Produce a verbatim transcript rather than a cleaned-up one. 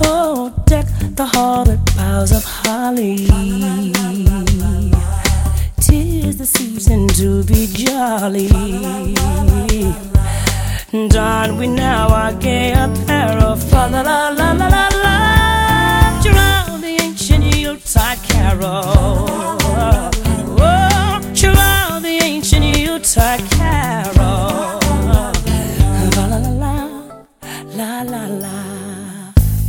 Oh, deck the hall with boughs of holly. 'Tis the season to be jolly. Don we now our gay apparel. Fa la la la la la la. Drown the ancient Yuletide carol. Oh, drown the ancient Yuletide carol.